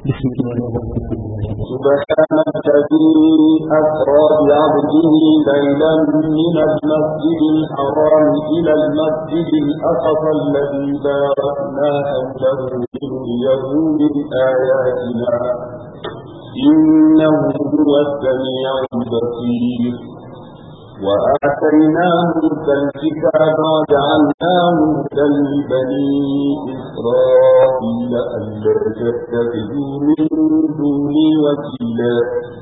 بسم الله الرحمن الرحيم. سبحان الذي أسرى بعبده ليلا من المسجد الحرام إلى المسجد الأقصى الذي باركنا حوله لنريه من آياتنا إنه هو السميع البصير. وآتيناه موسى الكتاب وجعلناه هدى لبني إسرائيل ألا تتخذوا من دوني وكيلا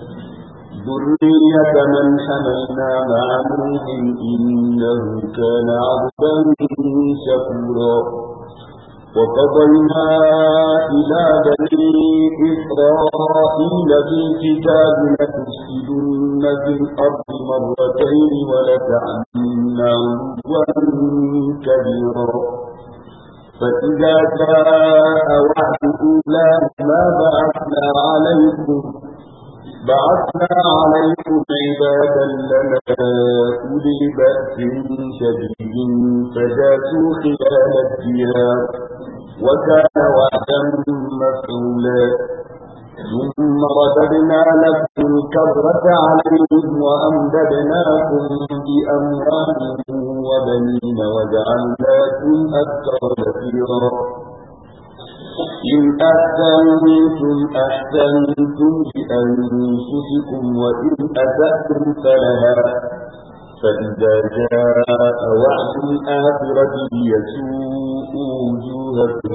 ذرية من حملنا مع نوح إنه كان عبدا شكورا. وقضينا إلى بني إسرائيل في الكتاب لتفسدن في الأرض مرتين ولتعلن علوا كبيرا. فإذا جاء وعد أولاهما بعثنا عليكم عبادا لنا أولي بأس شديد فجاسوا خلال الديار وكان وعدا مفعولا. ثم رددنا لكم الكرة عليهم وأمددناكم بأموال وبنين وجعلناكم أكثر نفيرا. إن أحسنتم لأنفسكم وإن أسأتم فلها. فإذا جاء وعد الآخرة ليسوءوا وجوهكم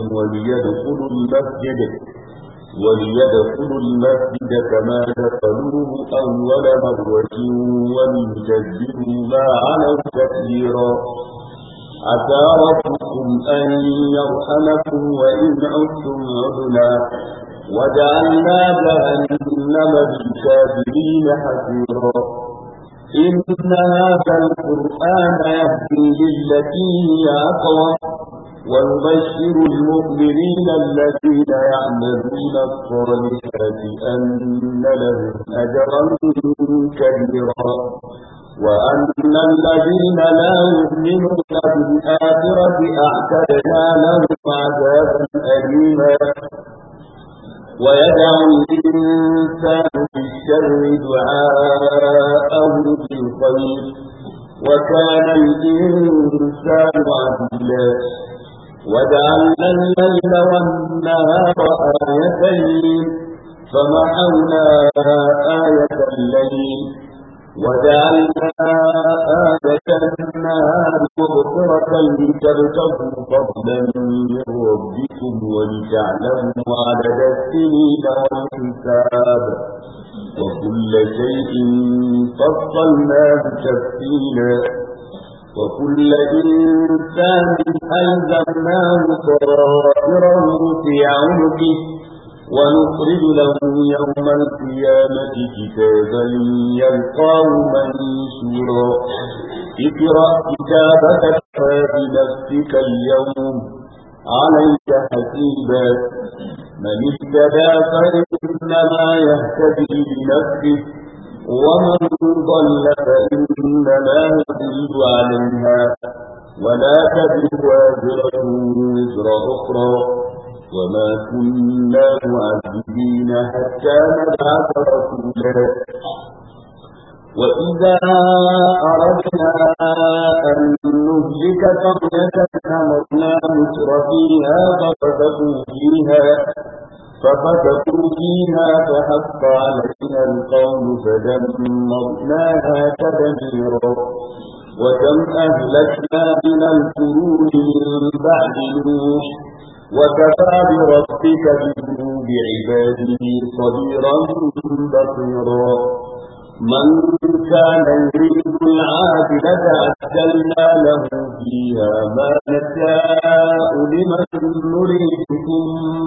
وليدخلوا المسجد كما دخلوه أول مرة وليجددوا ما علوا تكبيرا. عسى ربكم أن يرحمكم وإن عدتم عدنا وجعلنا جهنم للكافرين حسيرا. إن هذا القرآن يهدي للتي هي أقوم ويبشر المؤمنين الذين يعملون الصالحات أن لهم أجرا كبيرا وأن الذين لا يؤمنون بالآخرة أعتدنا لهم عذابا أليما. ويدعو الإنسان بالشر دعاءه بالخير وكان الإنسان عجولا. وجعلنا الليل والنهار آيتين فمحونا آية الليل وجعلنا آية النهار مبصرة لتبتغوا فضلا من ربكم ولتعلموا عدد السنين والحساب وكل شيء فصلناه تفصيلا. وكل إنسان ألزمناه طائره في عنقه ونخرج له يوم القيامة كتابا يلقاه منشورا. اقرأ كتابك كفى بنفسك اليوم عليك حسيبا. من اهتدى فإنما يهتدي لنفسه ومن ضل فإنما يضل عليها ولا تزر وازرة وزر أخرى وما كنا معذبين حتى نبعث رسولا. وإذا أردنا أن نهلك قرية أمرنا مترفيها ففسقوا فيها فحق علينا القول فدمرناها تدميرا. وكم أهلكنا من القرون من بعد نوح وكفى بربك بذنوب عباده خبيرا بصيرا. من كان يريد العاجلة عجلنا له فيها ما نشاء لمن نريد ثم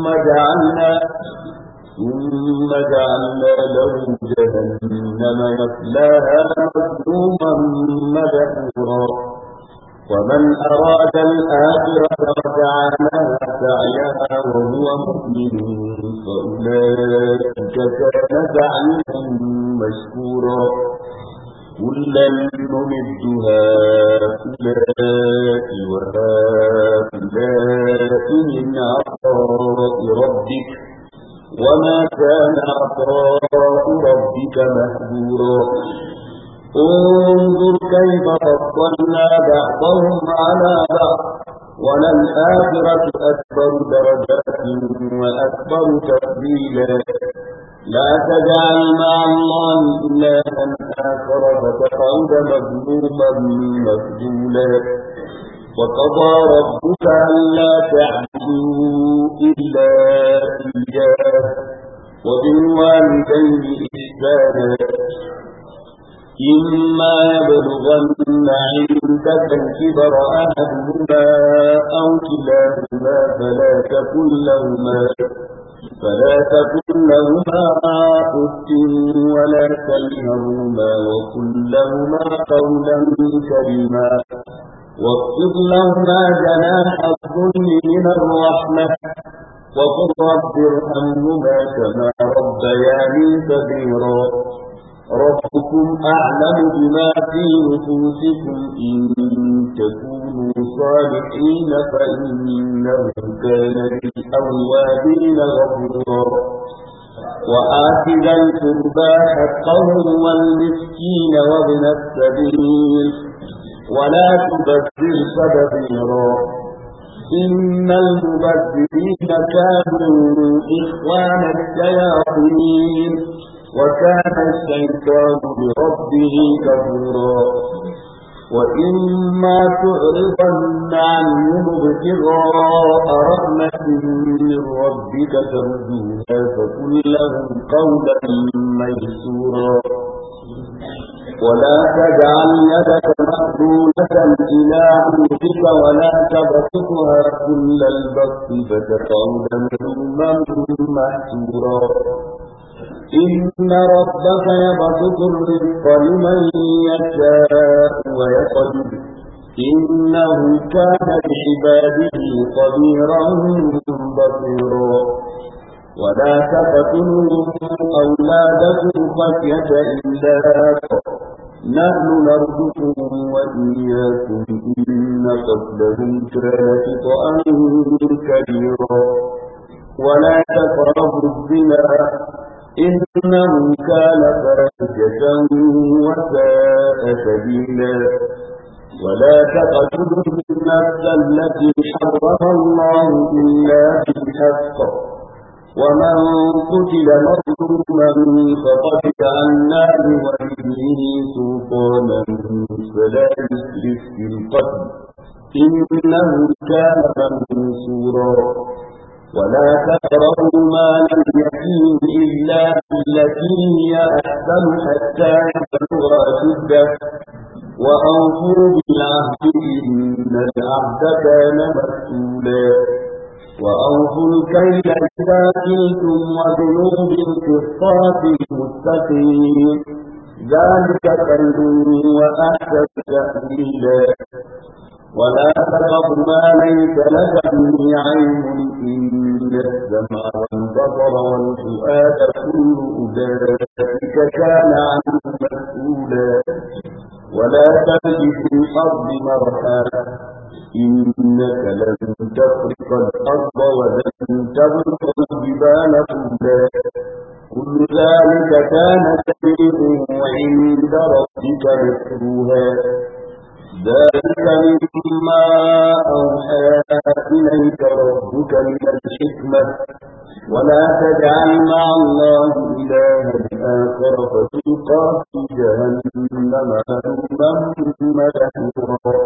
جعلنا له جهنم يصلاها مذموما مدحورا. ومن أراد الآخرة وسعى لها سعيها وهو مؤمن فأولئك كان سعيهم مشكورا. كلا نمد هؤلاء وهؤلاء من عطاء ربك وما كان عطاء ربك مهجورا انظر كيف فضلنا بعضهم على بعض وللآخرة أكبر درجات وأكبر تفضيلا لا تجعل مع الله إلها آخر فتقعد مذموما مخذولا وقضى ربك ألا تعبدوا إلا إياه وبالوالدين إحسانا إما يبلغن عندك الكبر أحدهما أو كلاهما فلا تكن لهما أف ولا تنهرهما وقل لهما قولا كريما واخفض لهما جناح الذل من الرحمة وقل رب ارحمهما كما ربياني صغيرا ربكم أعلم بما في نفوسكم إن تكونوا صالحين فإنه كان للأوابين غفورا وآت ذا القربى حقه والمسكين وابن السبيل ولا تبذر تبذيرا إن المبذرين كانوا إخوان الشياطين وكان الشيطان بربه كفورا وإما تعرضن عنهم ابتغاء رحمة من ربك ترجوها فقل لهم قولا ميسورا ولا تجعل يدك مغلولة إلى عنقك ولا تبسطها كل البسط فتقعد ملوما محسورا إن ربك يبسط الرزق لمن يشاء ويقدر إنه كان بعباده خبيرا بصيرا ولا تقتلوا أولادكم خشية إملاق نحن نرزقهم وإياكم إن قتلهم كان خطأ كبيرا ولا تقربوا الزنا إنه كان فاحشة وساء سبيلا ولا تقتلوا النفس التي حرم الله إلا بالحق ومن قتل مظلوما فقد جعلنا لوليه سلطانا فلا يسرف في القتل إنه كان منصورا ولا تقربوا مال اليتيم إلا بالتي هي أحسن حتى يبلغ أشده وأوفوا بالعهد إن العهد كان مسؤولا وأوفوا الكيل إذا كلتم وزنوا بالقسطاس المستقيم ذلك خير وأحسن تأويلا ولا تقف ما ليس لك به علم إن السمع والبصر والفؤاد كل أولئك كان عنه مسؤولا ولا تمش في الأرض مرحا إنك لن تخرق الأرض ولن تبلغ الجبال طولا كل ذلك كان سيئه عند ربك مكروها ذلك مما أوحى إليك ربك من الحكمة ولا تجعل مع الله إلها آخر فتلقى في جهنم ملوما مدحورا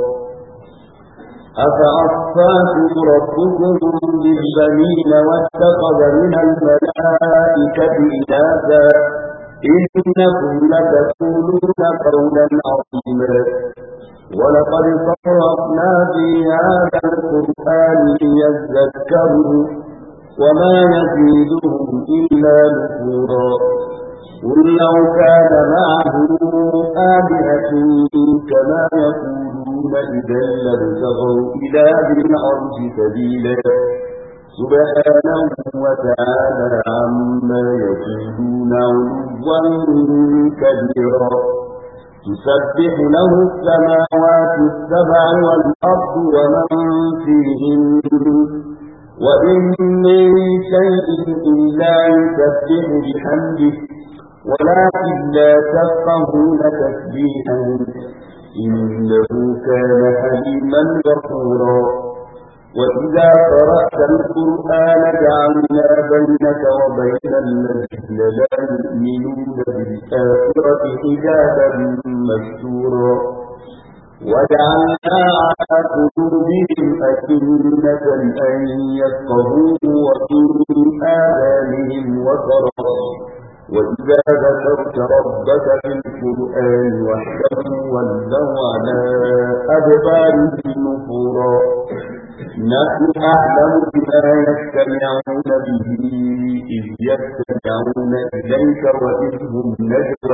أفأصفاكم ربكم بالبنين واتخذ من الملائكة إناثا إنكم لتقولون قولا عظيما ولقد صرفنا في هذا القرآن ليذكروا وما يزيدهم إلا نفورا قل لو كان معه آلهة كما يقولون إذا لابتغوا إلى ذي العرش سبيلا سبحانه وتعالى عما يقولون علوا كبيرا تسبح له السماوات السبع والأرض ومن فيهن وإن من شيء إلا يسبح بحمده ولكن لا تفقهون تسبيحهم إنه كان حليما غفورا. وإذا قرأت القرآن جعلنا بينك وبين الذين لا يؤمنون بالآخرة حجابا مستورا وجعلنا على قلوبهم أكنة أن يفقهوه وفي آذانهم وقرا وإذا ذكرت ربك في القرآن وحده ولوا على أدبارهم نفورا. نحن أعلم بما يستمعون به إذ يستمعون إليك وإذ هم نجوى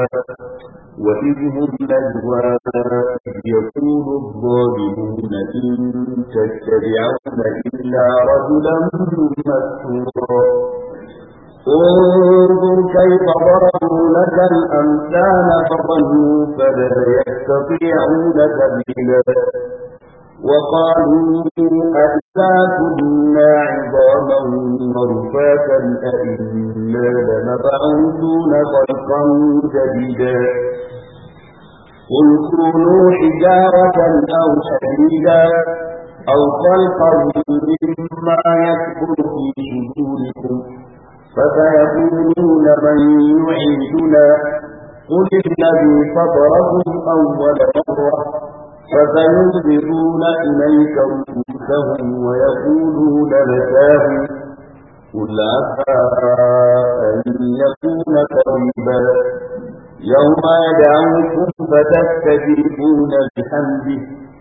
إذ يقول الظالمون إن تتبعون إلا رجلا مسحورا. انظر كيف ضربوا لك الأمثال فضلوا فلا يستطيعون سبيلا. وقالوا أئذا كنا عظاما ورفاتا أئنا لمبعوثون خلقا جديدا. قل كونوا حجارة أو حديدا أو خلقا مما يكبر في صدوركم فسيقولون من يعيدنا قل الذي فطركم أول مرة فسينظرون إليك رؤوسهم ويقولون متاه قل عسى أن يكون قريبا. يوم يدعوكم فتستجيبون بحمده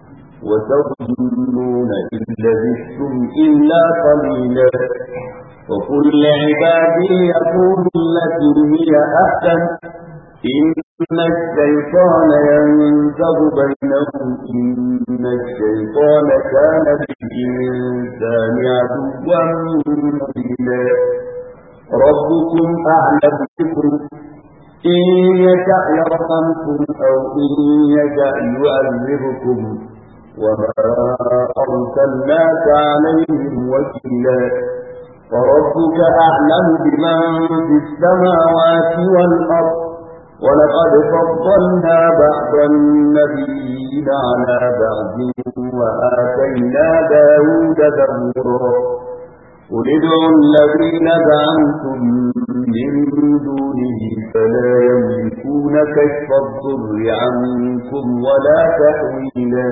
وتظنون إن لبثتم إلا قليلا. وقل لعبادي يقولوا التي هي أحسن إن الشيطان ينزغ بينهم إن الشيطان كان للإنسان عدوا مبينا. ربكم أعلم بكم إن يشأ يرحمكم أو إن يشأ يعذبكم وما أرسلناك عليهم وكيلا. فربك أعلم بمن في السماوات والأرض ولقد فضلنا بعض النبيين على بعض وآتينا داود زبورا. قل ادعوا الذين زعمتم من دونه فلا يملكون كشف الضر عنكم ولا تحويلا.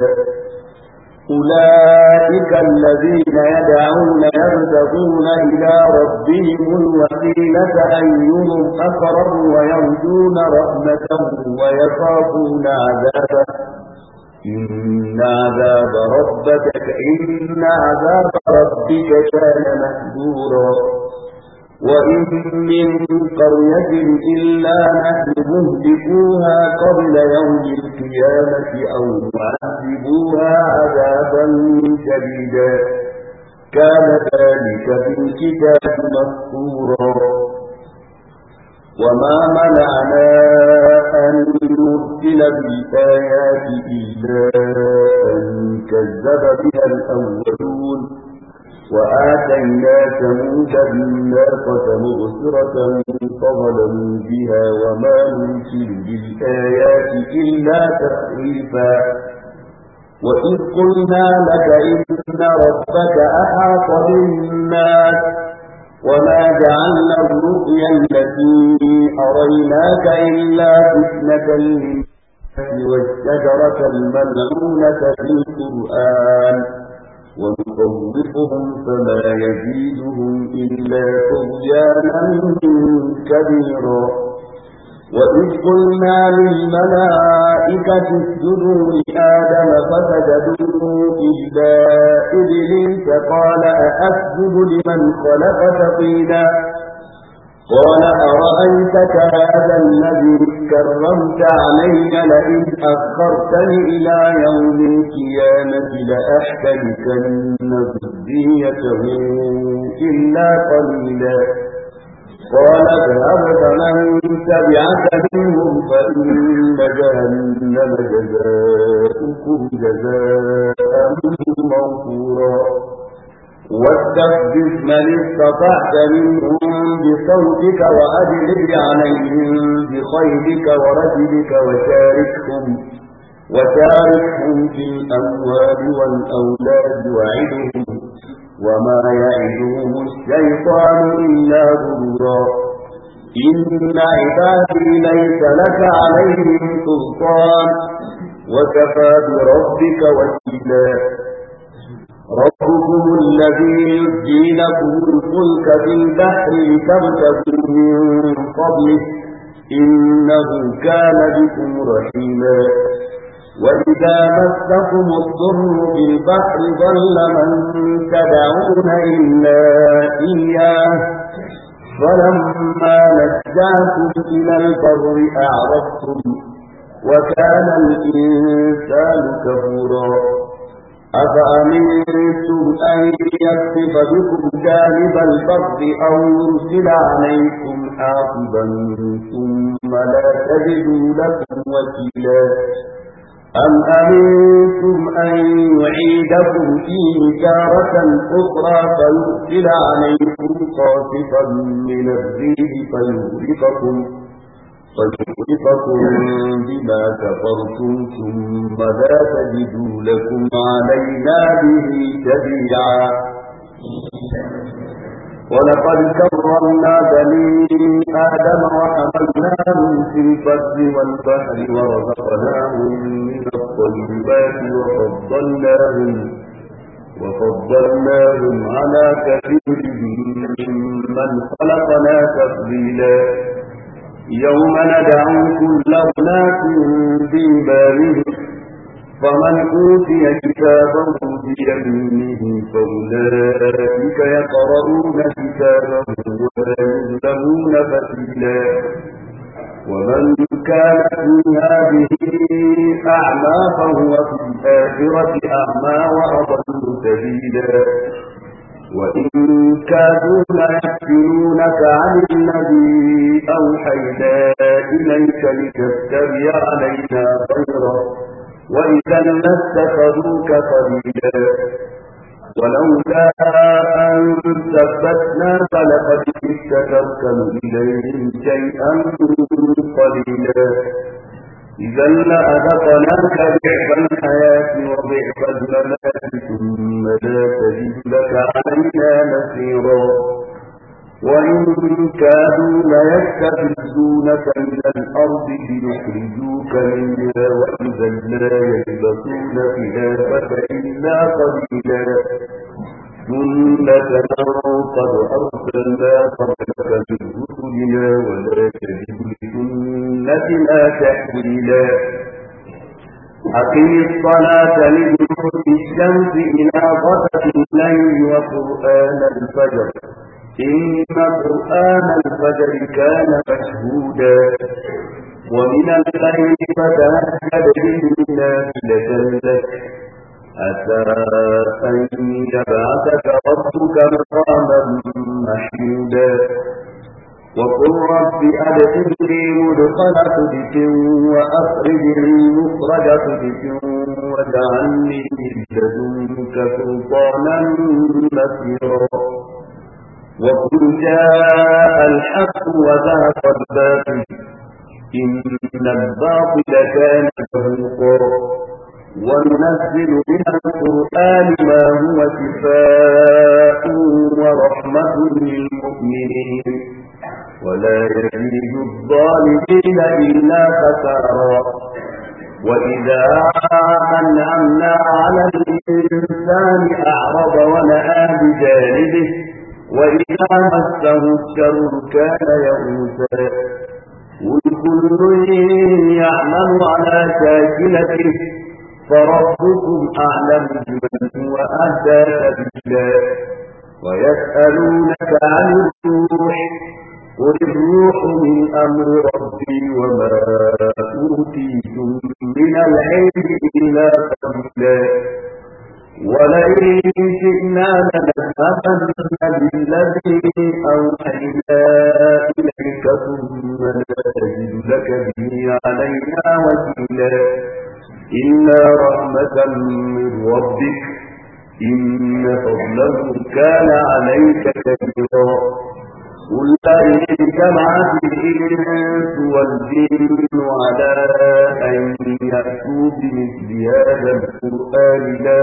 أولئك الذين يدعون يبتغون إلى ربهم الوسيلة أيهم أقرب ويرجون رحمته ويخافون عذابه إن عذاب ربك كان محذورا. وإن من قرية إلا نحن مهلكوها قبل يوم القيامة أو معذبوها عذابا شديدا كان ذلك في الكتاب مسطورا. وما منعنا أن نرسل بالآيات إلا أن كذب بها الأولون وآتينا ثمود الناقة مبصرة فظلموا بها وما نرسل بالآيات إلا تخويفا. وإذ قلنا لك إن ربك أحاط بالناس وما جعلنا الرؤيا التي أريناك إلا فتنة للناس والشجرة الملعونة في القرآن ونخوفهم فما يزيدهم إلا طغيانا كبيرا. وإذ قلنا للملائكة اسجدوا لآدم فسجدوا إلا إبليس قال أأسجد لمن خلقت طينا قال أرأيتك هذا الذي كرمت علي لئن أخرتني إلى يوم القيامة لأحترقن ذريته إلا قليلا. قال اذهب فمن تبعك منهم فإن جهنم جزاؤكم جزاء موفورا. واستفزز من استطعت منهم بصوتك وأجلب عليهم بخيلك ورجلك وشاركهم في الأموال والأولاد وعدهم وما يعدهم الشيطان إلا غرورا إن عبادي ليس لك عليهم سلطان وكفى بربك وكيلا ربكم الذي يزجي لكم الفلك في البحر لتبتغوا من فضله إنه كان بكم رحيما وإذا مسكم الضر في البحر ضل من تدعون إلا إياه فلما نجاكم إلى البر أعرضتم وكان الإنسان كفورا أفأمنتم أن يخسف بكم جانب البر أو يرسل عليكم حاصبا ثم لا تجدوا لكم وكيلا أم أمنتم أن يعيدكم فيه تارة أخرى فيرسل عليكم قاصفا من الريح فيغرقكم بما كفرتم ثم لا تجدوا لكم علينا به تبيعا ولقد كرمنا بني آدم وحملناهم في البر والبحر ورزقناهم من الطيبات وفضلناهم على كثير ممن خلقنا تفضيلا يوم ندعو كل أناس بإمامهم فمن أوتي كتابه بيمينه فأولئك يقرؤون كتابهم ولا يظلمون فتيلا ومن كان في هذه أعمى فهو في الآخرة أعمى وأضل سبيلا وإن كادوا ليفتنونك عن الذي أوحينا إليك لتفتري علينا غيره وإذا لاتخذوك خليلا ولولا أن ثبتناك لقد كدت تركن إليهم شيئا قليلا إذا لأذقناك ضعف الحياة وضعف الممات ثم لا تجد لك علينا نصيرا وإن كادوا ليستفزونك من الأرض ليخرجوك منها وإذا لا يلبثون خلافك إلا قليلا سنة من قد أرسلنا قبلك من رسلنا ولا تجد لسنتنا تحويلا أقم الصلاة لدلوك الشمس إلى غسق الليل وقرآن الفجر إن قرآن الفجر كان مشهودا ومن الليل فتهجد به نافلة لك عسى أن يبعثك ربك مقاما محمودا وقل رب أدخلني مدخل صدق وأخرجني مخرج صدق واجعلني من لدنك سلطانا نصيرا وقل جاء الحق وذهب الباطل إن الباطل كان زهوقا وننزل من القرآن ما هو شفاء ورحمة للمؤمنين ولا يزيد الظالمين إلا خسارا وإذا أنعمنا على الإنسان أعرض ونأى بجانبه وإذا مسه الشر كان يئوسا قل كل يعمل على شاكلته فربكم أعلم بمن هو أهدى سبيلا ويسألونك عن الروح قل الروح من أمر ربي وما أوتيتم من العلم إلا قليلا ولئن شئنا لنذهبن بالذي أوحينا إليك ثم لا تجد لك به علينا وكيلا إلا رحمة من ربك إن فضله كان عليك كبيرا قل إن اجتمعت الإنس والجن على أن يأتوا بمثل هذا القرآن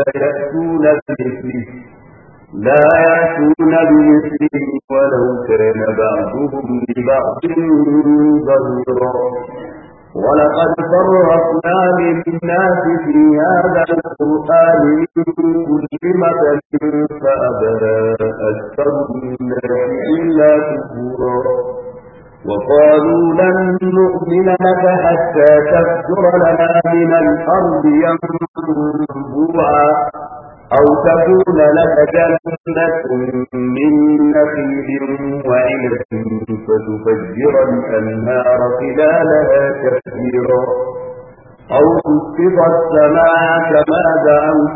لا يأتون بمثله ولو كان بعضهم لبعض ظهيرا ولقد فرقنا للناس في هذا القرآن من كل مثل فأبى أكثر الناس إلا كفورا وقالوا لن نؤمن لك حتى تفجر لنا من الأرض ينبوعا أو تكون لك جنة من نخيل وعنب فتفجر الأنهار خلالها تفجيرا أو تسقط السماء كما زعمت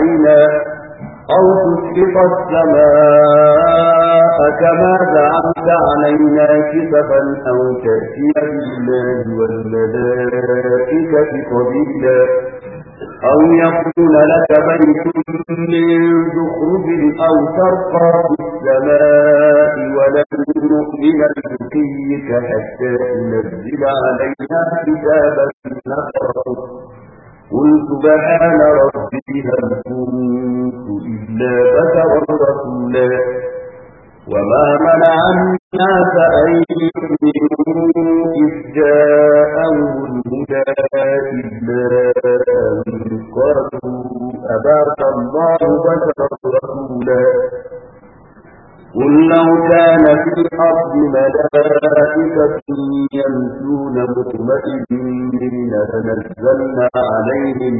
علينا كسفا أو تأتي بالله والملائكة قبيلا أو يكون لك بيت من زخرف أو ترقى في السماء ولن نؤمن لرقيك حتى تنزل علينا كتابا نقرأه قل سبحان ربي هل كنت إلا بشرا رسولا وما منع الناس أن يؤمنوا إذ جاءهم الهدى إلا أن قالوا أبعث الله بشرا رسولا قل لو كان في الأرض ملائكة يمشون مطمئنين لنزلنا عليهم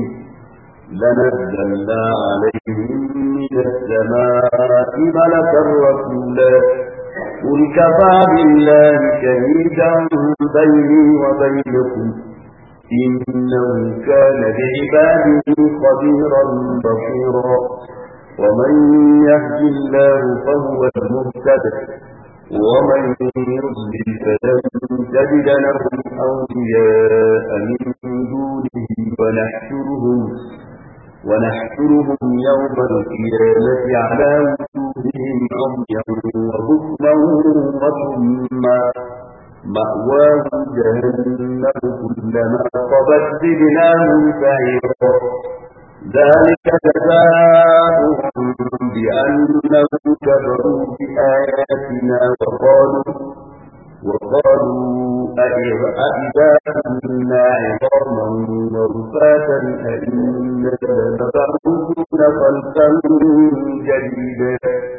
من السماء ملكا رسولا قل كفى بالله شهيدا بيني وبينكم إنه كان بعباده خبيرا بصيرا ومن يهد الله فهو المهتد ومن يضلل فلن تجد لهم أولياء من دونه ونحشرهم يوم القيامة على وجوههم عميا وبكما وصما مأواهم جهنم كلما خبت زدناهم سعيرا ذلك جزاؤهم بأنهم كفروا بآياتنا وقالوا أإذا كنا عظاما ورفاتا أئنا لمبعوثون خلقا جديدا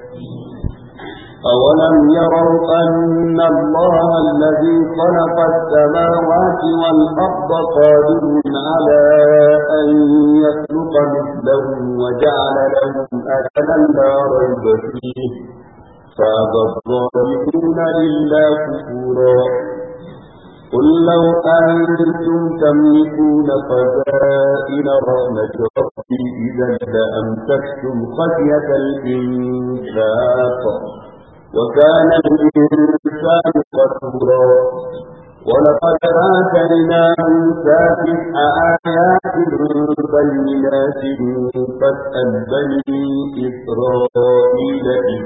أولم يروا أن الله الذي خلق السماوات والأرض قادر على أن يخلق مثلهم وجعل لهم أجلا لا ريب فيه فأبى الظالمون إلا كفورا قل لو أنتم تملكون خزائن رحمة ربي إذا لأمسكتم خشية الإنفاق وكان الإنسان قتورا ولقد آتينا موسى 9 آيات بينات فاسأل بني إسرائيل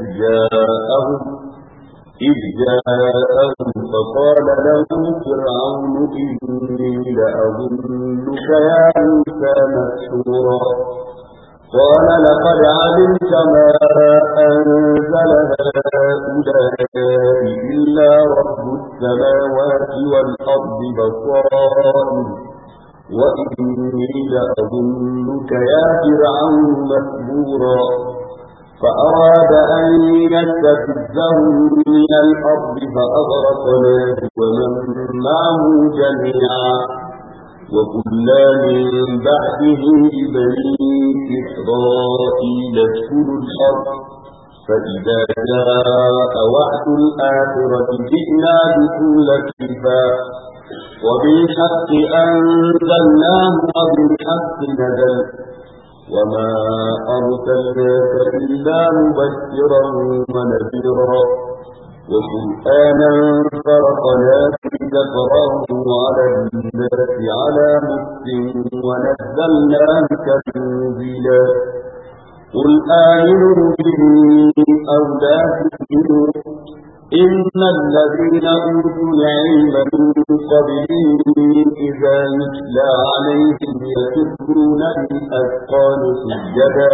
إذ جاءهم فقال له فرعون إني لأظنك يا موسى مسحورا قال لقد علمت ما أنزل هؤلاء إلا رب السماوات والأرض بصائر وإني لأظنك يا فرعون مسحورا فأراد أن يستفزهم من الأرض فأغرقناه ومن معه جميعا وكلا من بعده بني إسرائيل اذكروا الأرض فإذا جاء وعد الآخرة جئنا بكل لطيفا وبالحق أنزلناه وبالحق نزل وما أرسلناك إلا مبشرا ونذيرا وقرآنا فرقناه لتقرأه على الناس على مكث ونزلناه تنزيلا قل آمنوا به أو لا تؤمنوا إن الذين أوتوا العلم من قبله إذا يتلى عليهم يخرون للأذقان سجدا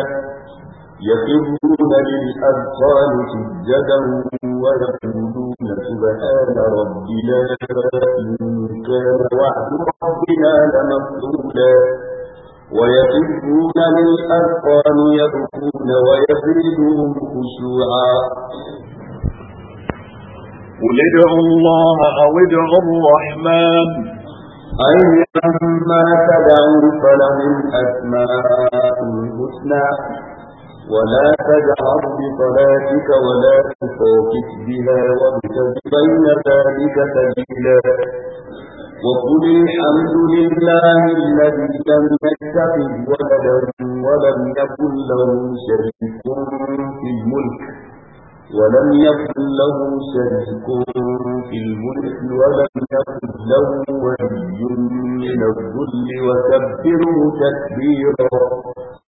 ويقولون سبحان ربنا إن كان وعد ربنا لمفعولا ويخرون للأذقان يبكون ويزيدهم خشوعا قل ادعوا الله أو ادعوا الرحمن أيما تدعوا فله الأسماء الحسنى ولا تجهر بصلاتك ولا تخافت بها وابتغ بين ذلك سبيلا وقل الحمد لله الذي لم يتخذ ولدا ولم يكن له شريك في الملك ولم يكن له ولي من الذل وكبره تكبيرا